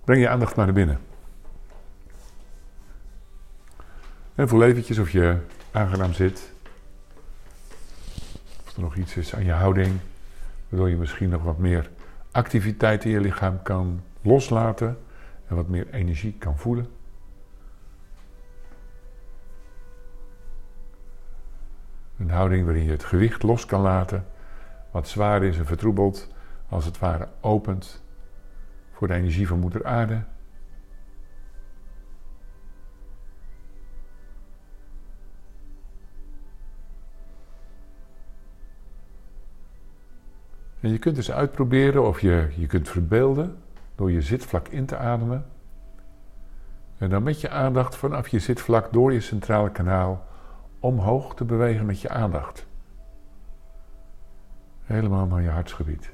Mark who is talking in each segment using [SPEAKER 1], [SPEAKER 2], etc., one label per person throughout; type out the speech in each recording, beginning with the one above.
[SPEAKER 1] Breng je aandacht maar naar binnen. En voel eventjes of je aangenaam zit. Of er nog iets is aan je houding, waardoor je misschien nog wat meer activiteit in je lichaam kan loslaten en wat meer energie kan voelen. Een houding waarin je het gewicht los kan laten, wat zwaar is en vertroebeld, als het ware opent voor de energie van Moeder Aarde. En je kunt dus uitproberen of je kunt verbeelden door je zitvlak in te ademen. En dan met je aandacht vanaf je zitvlak door je centrale kanaal omhoog te bewegen met je aandacht. Helemaal naar je hartsgebied.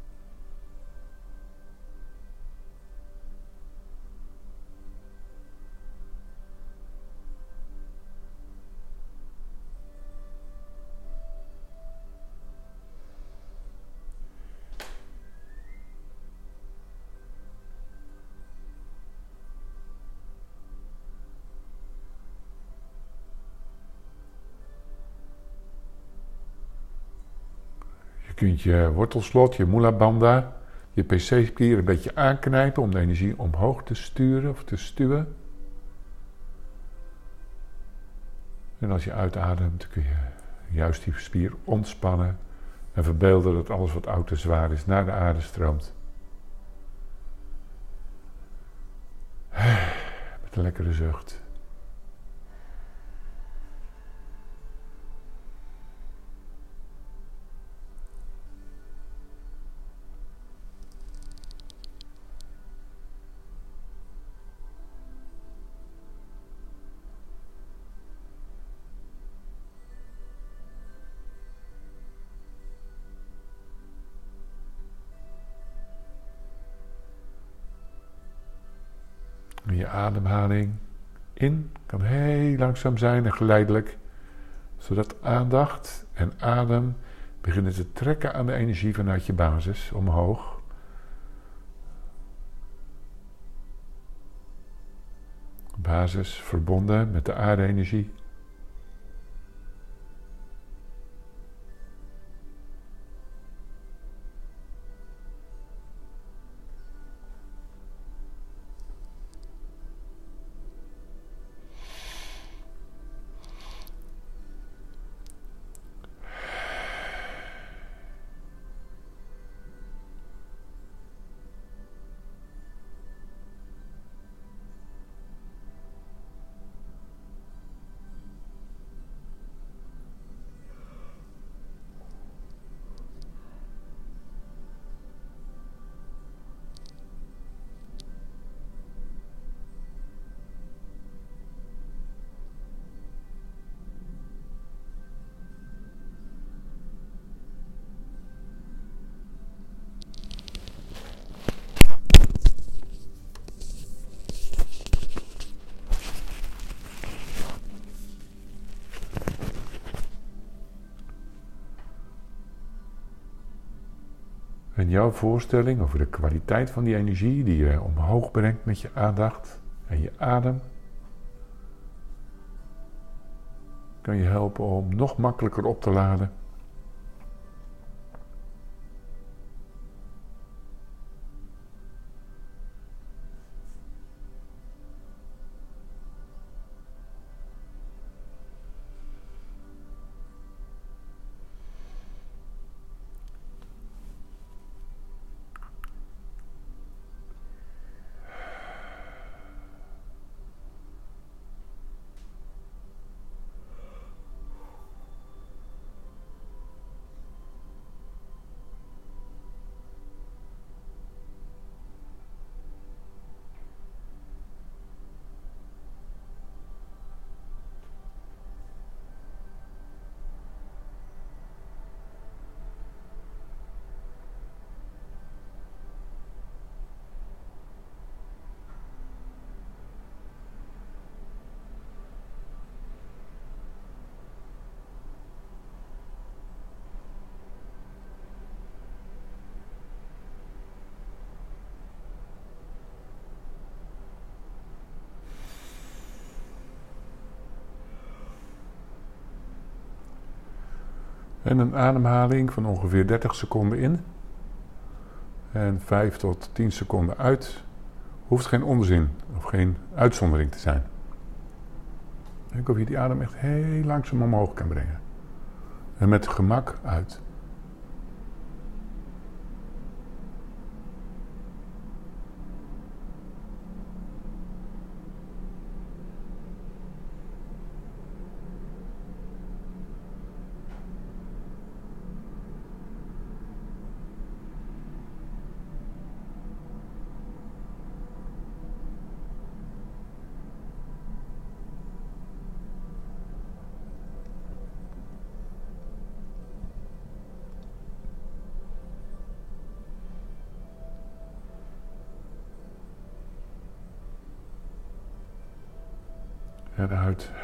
[SPEAKER 1] Je kunt je wortelslot, je mula bandha, je PC-spier een beetje aanknijpen om de energie omhoog te sturen of te stuwen. En als je uitademt kun je juist die spier ontspannen en verbeelden dat alles wat oud en zwaar is naar de aarde stroomt. Met een lekkere zucht. En je ademhaling in kan heel langzaam zijn en geleidelijk, zodat aandacht en adem beginnen te trekken aan de energie vanuit je basis omhoog. Basis verbonden met de aarde-energie. En jouw voorstelling over de kwaliteit van die energie die je omhoog brengt met je aandacht en je adem, kan je helpen om nog makkelijker op te laden. En een ademhaling van ongeveer 30 seconden in. En 5 tot 10 seconden uit. Hoeft geen onzin of geen uitzondering te zijn. Kijk of je die adem echt heel langzaam omhoog kan brengen. En met gemak uit. Eruit.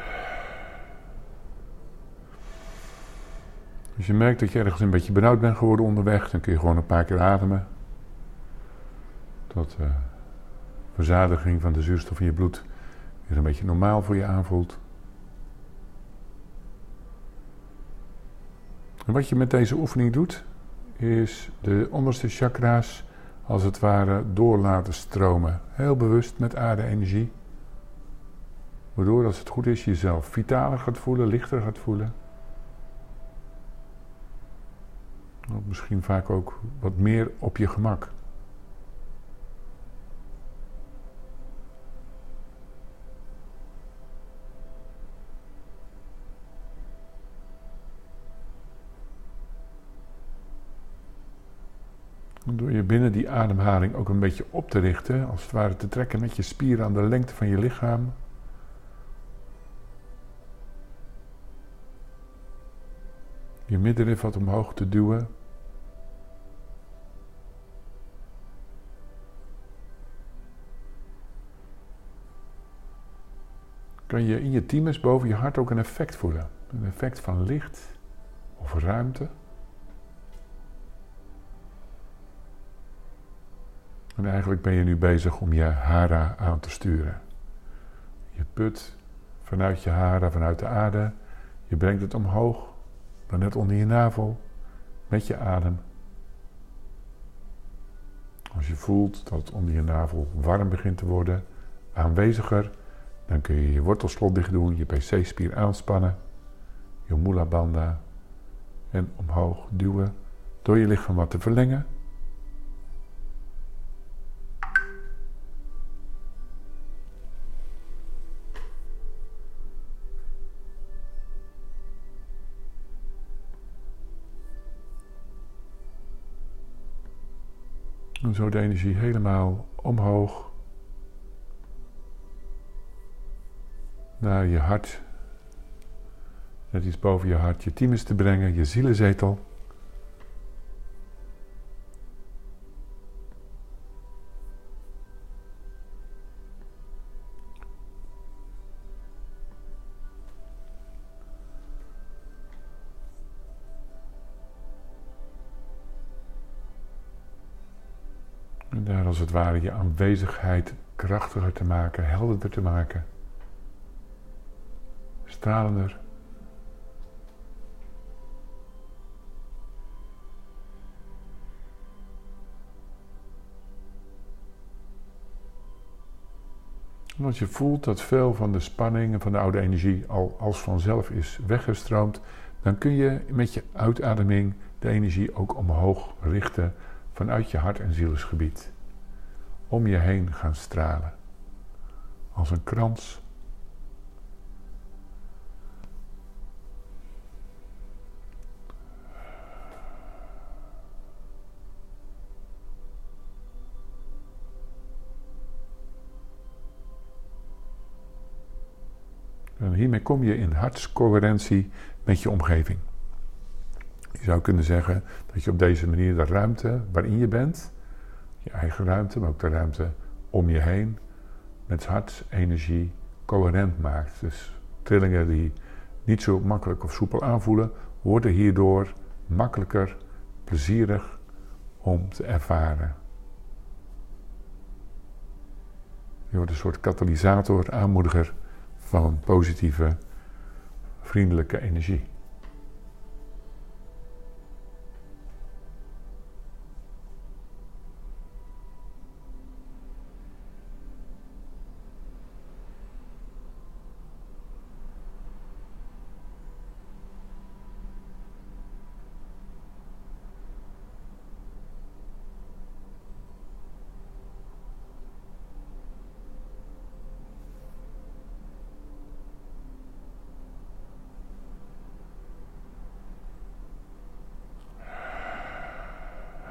[SPEAKER 1] Als je merkt dat je ergens een beetje benauwd bent geworden onderweg, dan kun je gewoon een paar keer ademen. Tot verzadiging van de zuurstof in je bloed weer een beetje normaal voor je aanvoelt. En wat je met deze oefening doet, is de onderste chakra's als het ware door laten stromen. Heel bewust met aarde-energie. Waardoor, als het goed is, je jezelf vitaler gaat voelen, lichter gaat voelen. Misschien vaak ook wat meer op je gemak. Door je binnen die ademhaling ook een beetje op te richten, als het ware te trekken met je spieren aan de lengte van je lichaam. Je middenrif wat omhoog te duwen. Kan je in je thymus boven je hart ook een effect voelen. Een effect van licht of ruimte. En eigenlijk ben je nu bezig om je hara aan te sturen. Je put vanuit je hara, vanuit de aarde. Je brengt het omhoog, dan net onder je navel, met je adem. Als je voelt dat het onder je navel warm begint te worden, aanweziger, dan kun je je wortelslot dicht doen, je PC-spier aanspannen, je mula bandha en omhoog duwen door je lichaam wat te verlengen. En zo de energie helemaal omhoog naar je hart, net iets boven je hart, je thymus te brengen, je zielenzetel. En daar als het ware je aanwezigheid krachtiger te maken, helderder te maken. Stralender. En als je voelt dat veel van de spanning en van de oude energie al als vanzelf is weggestroomd, dan kun je met je uitademing de energie ook omhoog richten vanuit je hart- en zielsgebied. Om je heen gaan stralen. Als een krans. En hiermee kom je in hartscoherentie met je omgeving. Je zou kunnen zeggen dat je op deze manier de ruimte waarin je bent, je eigen ruimte, maar ook de ruimte om je heen, met hartsenergie coherent maakt. Dus trillingen die niet zo makkelijk of soepel aanvoelen, worden hierdoor makkelijker, plezierig om te ervaren. Je wordt een soort katalysator, aanmoediger van positieve, vriendelijke energie.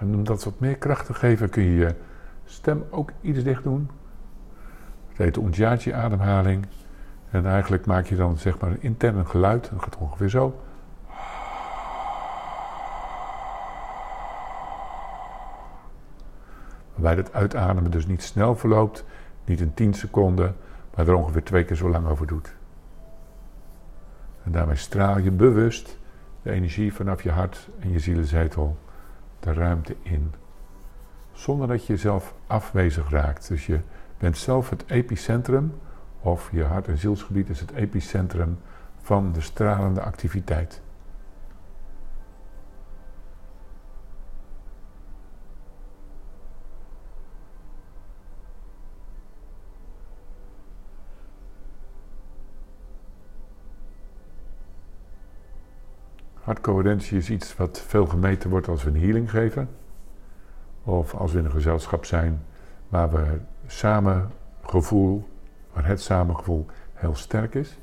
[SPEAKER 1] En om dat wat meer kracht te geven kun je je stem ook iets dicht doen. Dat heet de Ujjayi-ademhaling. En eigenlijk maak je dan zeg maar een intern geluid. Dat gaat ongeveer zo. Waarbij het uitademen dus niet snel verloopt. Niet in 10 seconden. Maar er ongeveer 2 keer zo lang over doet. En daarmee straal je bewust de energie vanaf je hart en je zielezetel de ruimte in. Zonder dat je jezelf afwezig raakt. Dus je bent zelf het epicentrum, of je hart- en zielsgebied is het epicentrum van de stralende activiteit. Hartcoherentie is iets wat veel gemeten wordt als we een healing geven. Of als we in een gezelschap zijn waar we waar het samengevoel heel sterk is.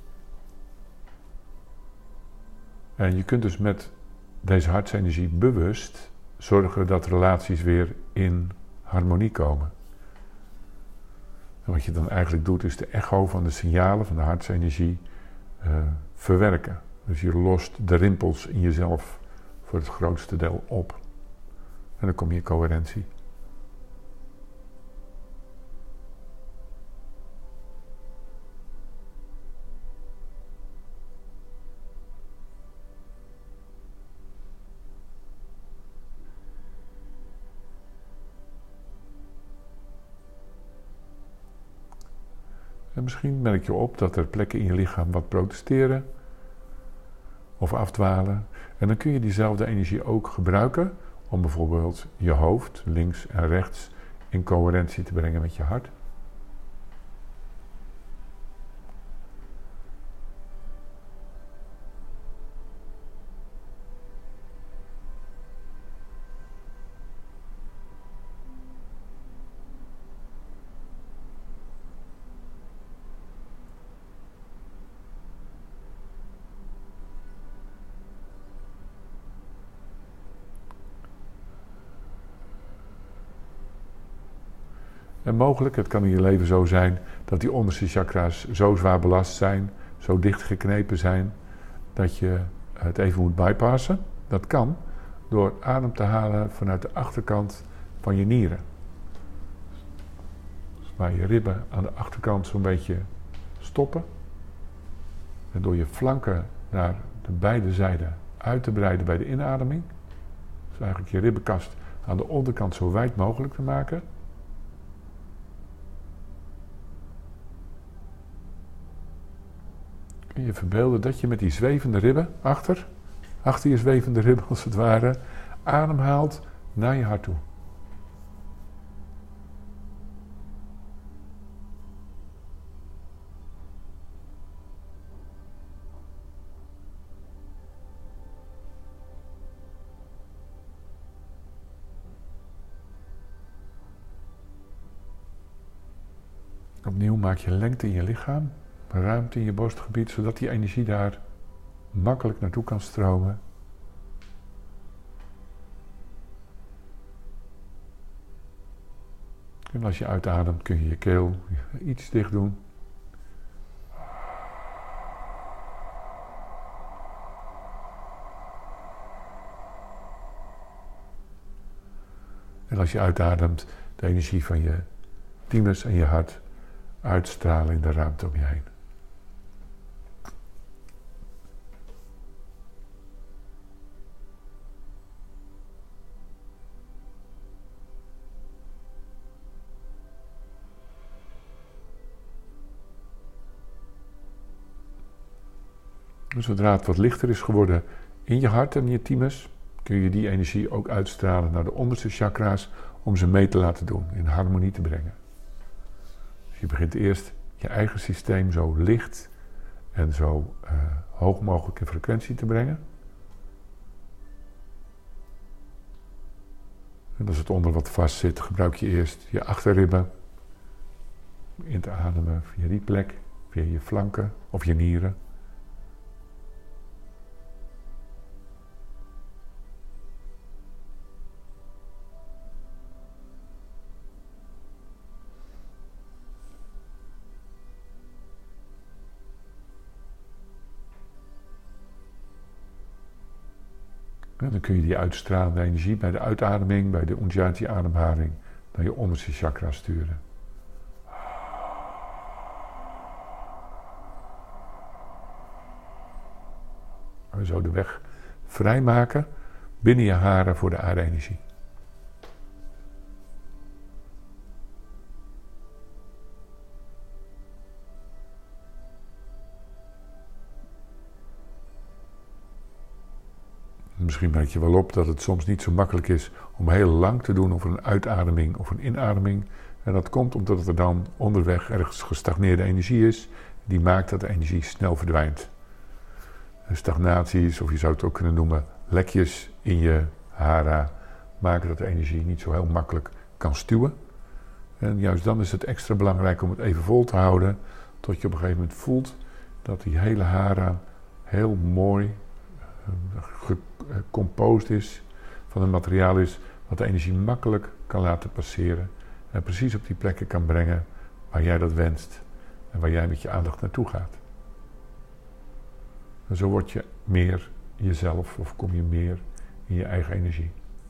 [SPEAKER 1] En je kunt dus met deze hartsenergie bewust zorgen dat relaties weer in harmonie komen. En wat je dan eigenlijk doet is de echo van de signalen van de hartsenergie verwerken. Dus je lost de rimpels in jezelf voor het grootste deel op. En dan kom je in coherentie. En misschien merk je op dat er plekken in je lichaam wat protesteren of afdwalen. En dan kun je diezelfde energie ook gebruiken om bijvoorbeeld je hoofd, links en rechts, in coherentie te brengen met je hart. En mogelijk, het kan in je leven zo zijn, dat die onderste chakra's zo zwaar belast zijn, zo dicht geknepen zijn, dat je het even moet bypassen. Dat kan door adem te halen vanuit de achterkant van je nieren. Dus waar je ribben aan de achterkant zo'n beetje stoppen. En door je flanken naar de beide zijden uit te breiden bij de inademing. Dus eigenlijk je ribbenkast aan de onderkant zo wijd mogelijk te maken. Kun je verbeelden dat je met die zwevende ribben achter je zwevende ribben als het ware, ademhaalt naar je hart toe. Opnieuw maak je lengte in je lichaam, ruimte in je borstgebied, zodat die energie daar makkelijk naartoe kan stromen. En als je uitademt kun je je keel iets dicht doen. En als je uitademt, de energie van je thymus en je hart uitstralen in de ruimte om je heen. Dus zodra het wat lichter is geworden in je hart en in je thymus, kun je die energie ook uitstralen naar de onderste chakra's om ze mee te laten doen, in harmonie te brengen. Dus je begint eerst je eigen systeem zo licht en zo hoog mogelijk in frequentie te brengen. En als het onder wat vast zit, gebruik je eerst je achterribben in te ademen via die plek, via je flanken of je nieren. En dan kun je die uitstralende energie bij de uitademing, bij de Ujjayi-ademhaling, naar je onderste chakra sturen. En zo de weg vrijmaken binnen je haren voor de aarde-energie. Misschien merk je wel op dat het soms niet zo makkelijk is om heel lang te doen over een uitademing of een inademing. En dat komt omdat er dan onderweg ergens gestagneerde energie is, die maakt dat de energie snel verdwijnt. Stagnaties, of je zou het ook kunnen noemen, lekjes in je hara, maken dat de energie niet zo heel makkelijk kan stuwen. En juist dan is het extra belangrijk om het even vol te houden, tot je op een gegeven moment voelt dat die hele hara heel mooi gecomposed is, van een materiaal is wat de energie makkelijk kan laten passeren en precies op die plekken kan brengen waar jij dat wenst en waar jij met je aandacht naartoe gaat. En zo word je meer jezelf of kom je meer in je eigen energie.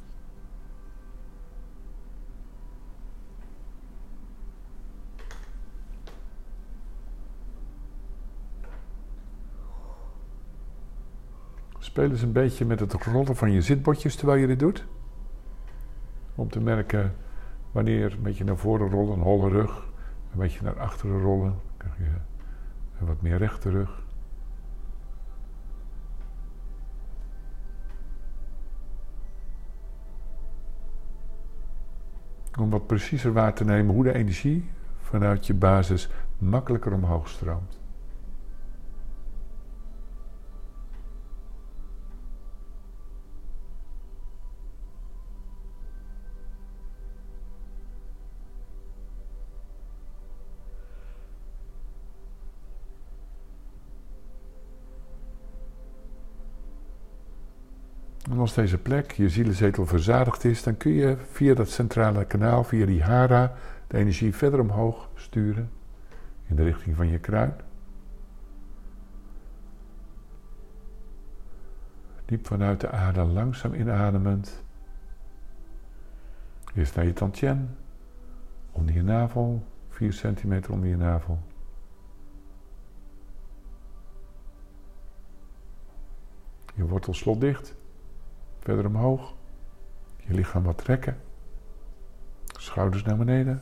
[SPEAKER 1] Speel eens een beetje met het rollen van je zitbotjes terwijl je dit doet. Om te merken wanneer een beetje naar voren rollen, een holle rug. Een beetje naar achteren rollen. Dan krijg je een wat meer rechte rug. Om wat preciezer waar te nemen hoe de energie vanuit je basis makkelijker omhoog stroomt. En als deze plek, je zielenzetel, verzadigd is, dan kun je via dat centrale kanaal, via die hara, de energie verder omhoog sturen in de richting van je kruin. Diep vanuit de aarde, langzaam inademend. Eerst naar je tantien, onder je navel, 4 centimeter onder je navel. Je wortelslot dicht. Verder omhoog. Je lichaam wat trekken. Schouders naar beneden.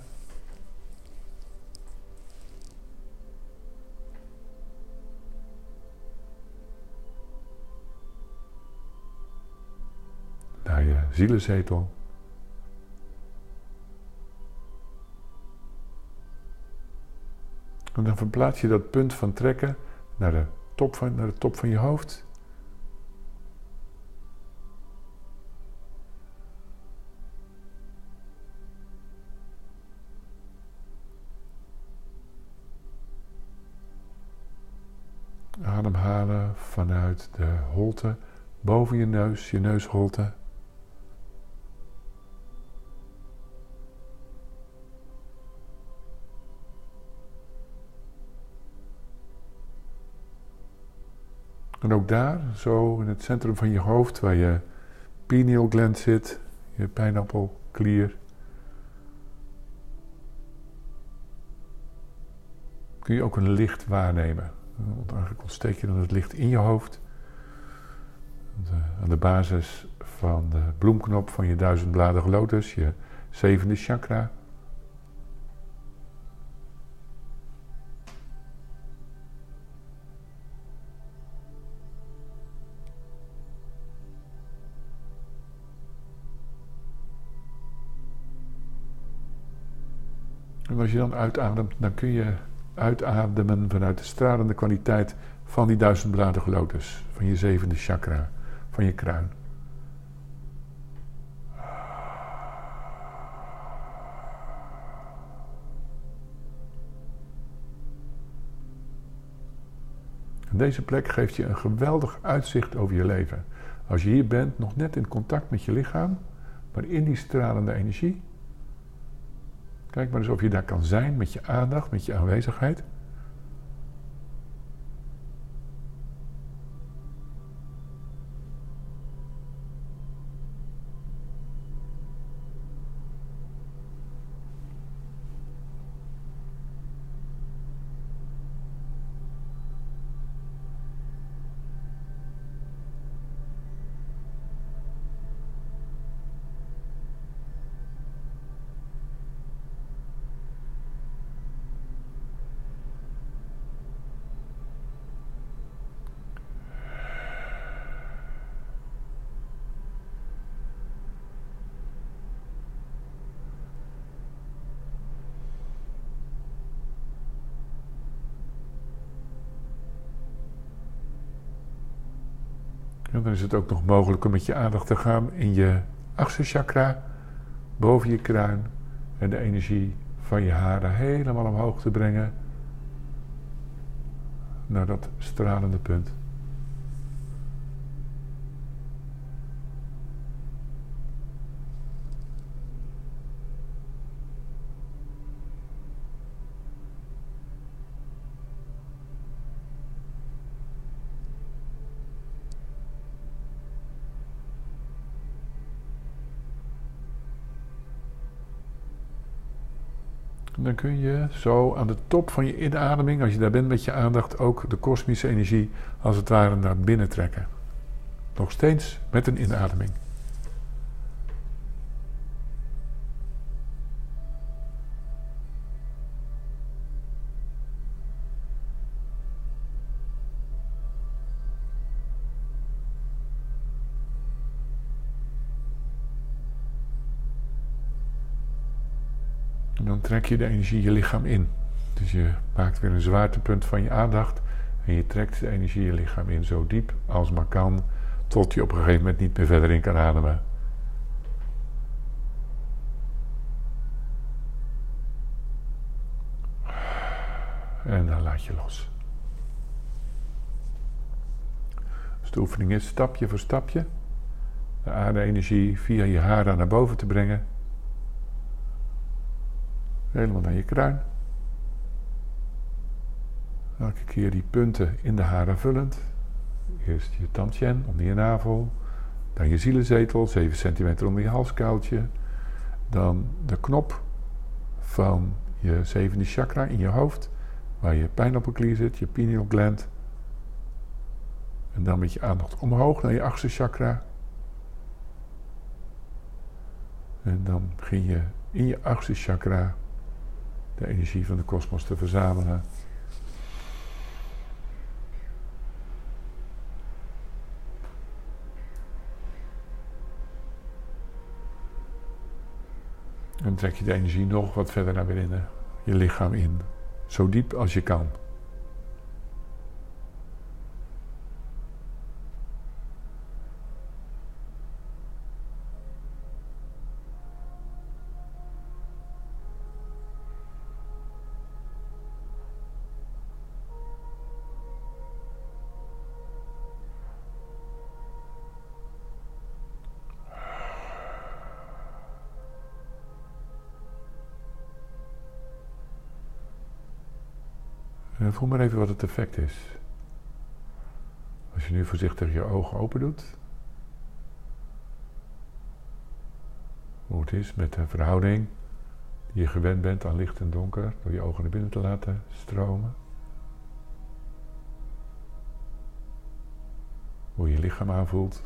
[SPEAKER 1] Naar je zielenzetel. En dan verplaats je dat punt van trekken naar de top van je hoofd. Ademhalen vanuit de holte boven je neusholte. En ook daar, zo in het centrum van je hoofd, waar je pineal gland zit, je pijnappelklier, kun je ook een licht waarnemen. Want eigenlijk ontsteek je dan het licht in je hoofd. Aan de basis van de bloemknop van je 1000-bladige lotus, je 7e chakra. En als je dan uitademt, dan kun je uitademen vanuit de stralende kwaliteit van die 1000-bladige lotus, van je 7e chakra, van je kruin. En deze plek geeft je een geweldig uitzicht over je leven. Als je hier bent, nog net in contact met je lichaam, maar in die stralende energie. Kijk maar eens of je daar kan zijn met je aandacht, met je aanwezigheid. En dan is het ook nog mogelijk om met je aandacht te gaan in je 8e chakra, boven je kruin, en de energie van je haren helemaal omhoog te brengen naar dat stralende punt. En dan kun je zo aan de top van je inademing, als je daar bent met je aandacht, ook de kosmische energie als het ware naar binnen trekken. Nog steeds met een inademing. En dan trek je de energie je lichaam in. Dus je maakt weer een zwaartepunt van je aandacht en je trekt de energie je lichaam in zo diep als maar kan, tot je op een gegeven moment niet meer verder in kan ademen. En dan laat je los. Dus de oefening is stapje voor stapje de aarde-energie via je haren naar boven te brengen. Helemaal naar je kruin. Elke keer die punten in de haren vullend. Eerst je tantien onder je navel. Dan je zielenzetel, 7 centimeter onder je halskuiltje. Dan de knop van je 7e chakra in je hoofd. Waar je pijnappelklier zit, je pineal gland. En dan met je aandacht omhoog naar je 8e chakra. En dan begin je in je 8e chakra de energie van de kosmos te verzamelen. En dan trek je de energie nog wat verder naar binnen, je lichaam in. Zo diep als je kan. En voel maar even wat het effect is. Als je nu voorzichtig je ogen open doet. Hoe het is met de verhouding die je gewend bent aan licht en donker. Door je ogen naar binnen te laten stromen. Hoe je lichaam aanvoelt.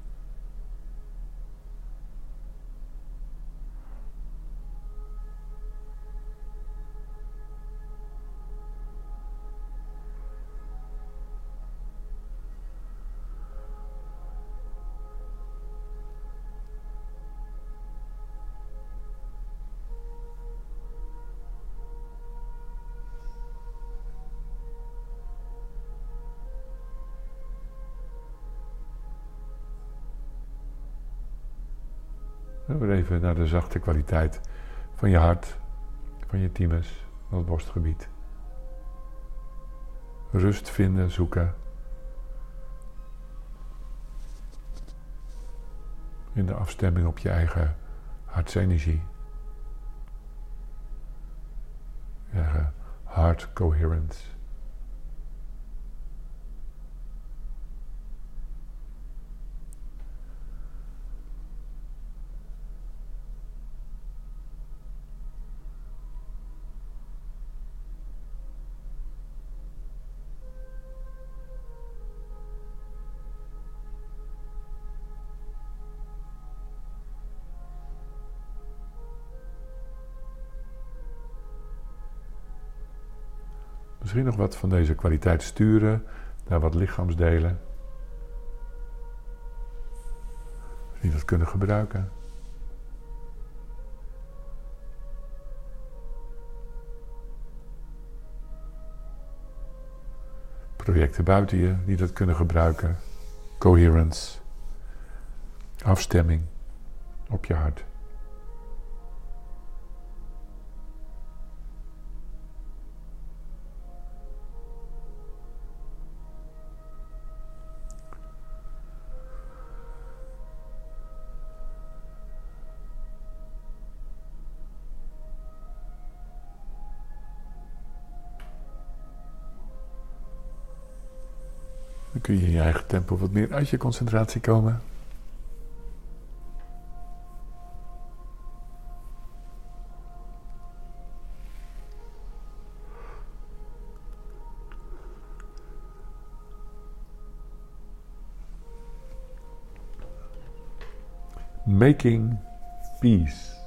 [SPEAKER 1] Weer even naar de zachte kwaliteit van je hart, van je thymus, van het borstgebied. Rust vinden, zoeken. In de afstemming op je eigen hartsenergie. Je eigen heart coherence. Misschien nog wat van deze kwaliteit sturen naar wat lichaamsdelen die dat kunnen gebruiken. Projecten buiten je die dat kunnen gebruiken. coherence, afstemming op je hart. Dan kun je in je eigen tempo wat meer uit je concentratie komen. Making peace.